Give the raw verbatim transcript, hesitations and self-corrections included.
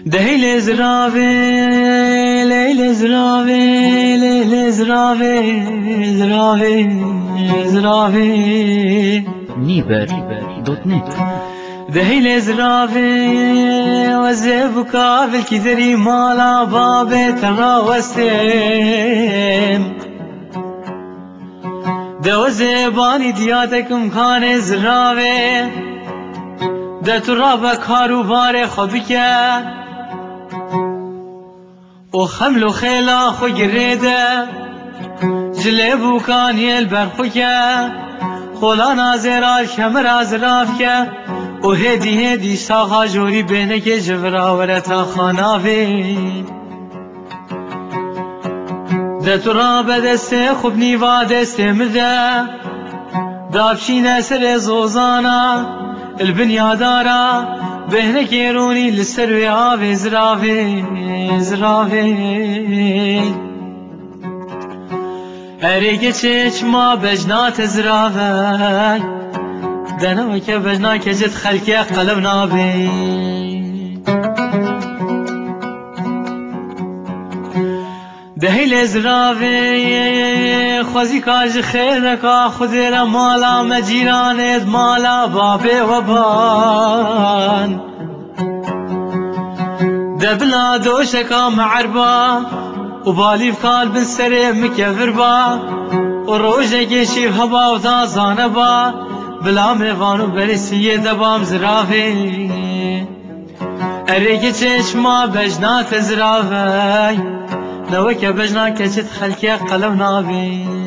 دهیل زراوه لیل زراوه لیل زراوه زراوه زراوه نیبر دوت نت دهیل زراوه وزب کابل کی دری مالا باب تراوستم دوزبانی دیاتکم کان زراوه ده تراب کاروبار خبیکه و خمل و خیلا خو گریده جلبو کانیل برخوکه خولا نازرال کمر ازراف که و هدی هدی ساخا جوری بینه که جوراورتا خاناوی ده تراب دسته خوب نیوا دسته مده دابشین سر زوزانا البنیادارا بهنه کیرونی لسر و آوی زراوی زراوی هریگه چشما بجنات زراوی دنو که بجنا کجت خلقی قلب نابی دهیل زراوی خوزی کاج خیر کا خودی را مالا مجیرانت مالا بابه و بان دبلا دوشکا معربا و بالیف کال بن سر مکفر با و روژه گشیف هبا و تازانه با بلا میوانو برسیه دبام زراوی اریگه چشما بجنات زراوی نوکه بجنا کچت خلقی قلب نابی